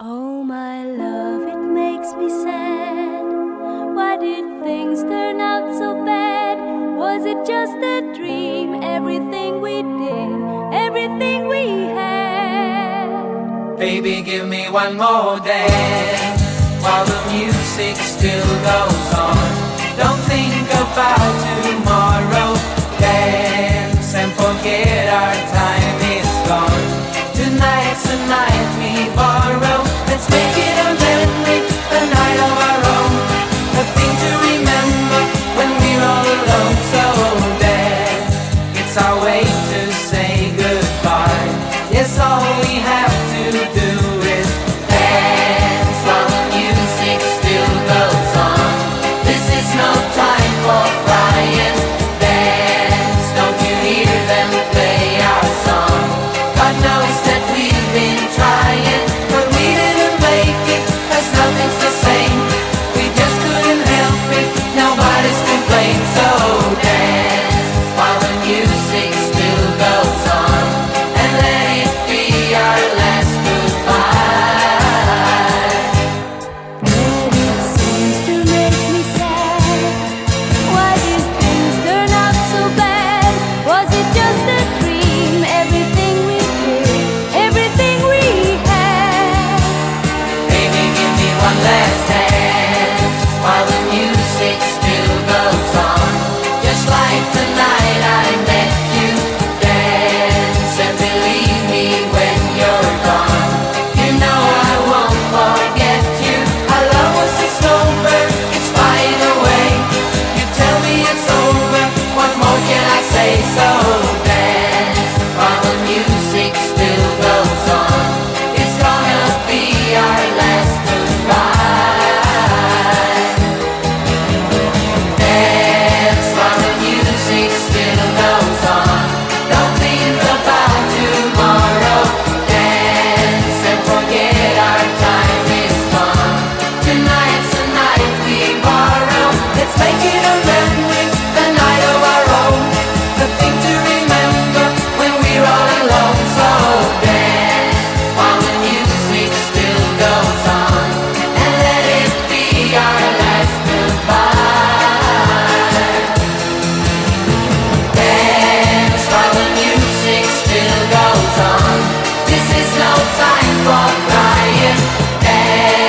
Oh, my love, it makes me sad. Why did things turn out so bad? Was it just a dream? Everything we did, everything we had. Baby, give me one more dance while the music still goes on. Don't think about tomorrow. Dance and forget our time is gone. Tonight's the night we borrow. Let's make it a memory, a night of our own, a thing to remember when we're all alone. So dance, it's our way to say goodbye. Yes, all we have to do is dance while the music still goes on. This is no time for crying. Dance, don't you hear them play our song? God knows that we've been trying, but we didn't make it, 'cause nothing's the same. We just couldn't help it, nobody's to blame. So dance while the music still goes on, and let it be our last goodbye. But it seems to make me sad. Why did things turn out so bad? Was it just a dream? Everything we did, everything we had. Baby, give me one last dance while the music still goes on. Just like the night I met you. Dance and believe me when you're gone. You know I won't forget you. Our love was a snowbird, it's flying away. You tell me it's over, what more can I say? So dance while the music still goes on. It's gonna be our last goodbye. Dance while the music still goes on. Don't think about tomorrow. Dance and forget our time is gone. Tonight's the night we borrow. Let's make it a memory, a night of our own, a thing to remember when we're all alone. So dance while the music still goes on, and let it be our last goodbye. Dance while the music still goes on. This is no time for crying. Dance